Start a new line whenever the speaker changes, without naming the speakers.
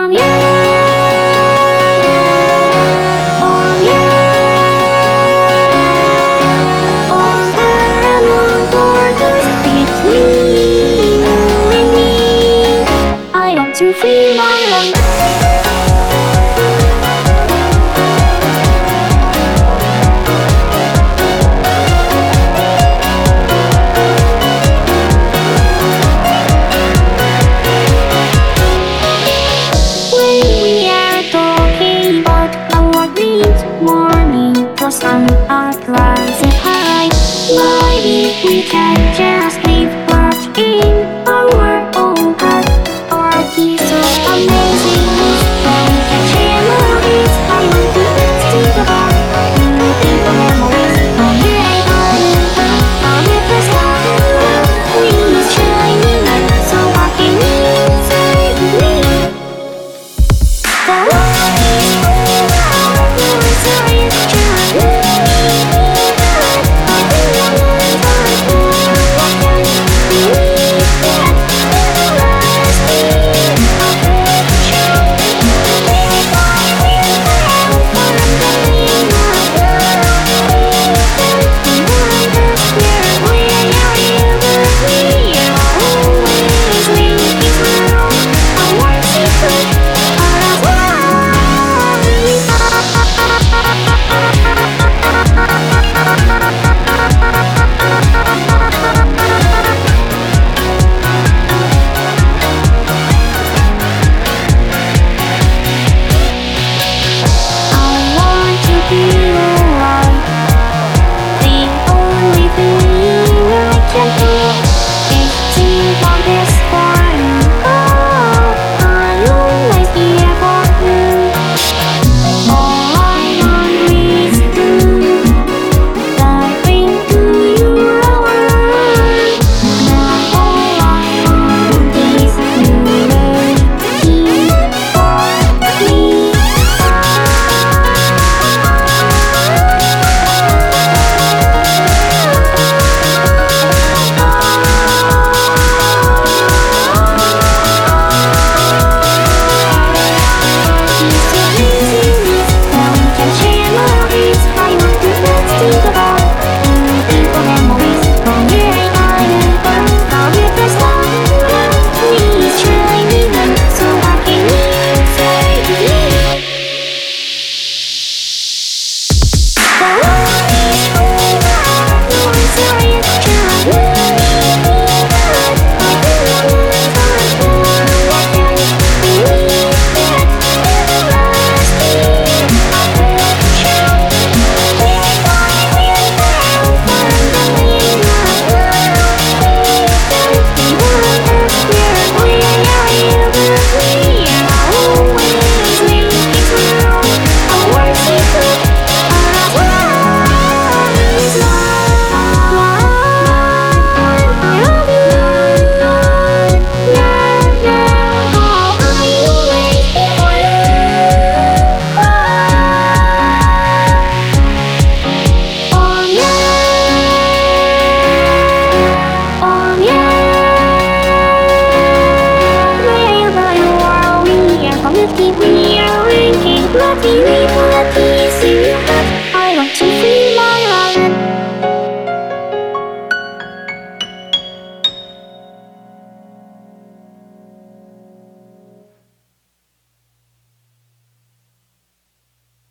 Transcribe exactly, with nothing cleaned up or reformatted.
Oh yeah, oh yeah, all the long borders between you and me. I want to feel my life. Sun out rising high. Maybe we can just live but in our own heart. Our kiss so amazing. Then we can share memories. I want to think about beautiful memories. Oh yeah, I'll never stop. We are shining light, so what can you say to me? The world is full of desires. We are winking, bloody.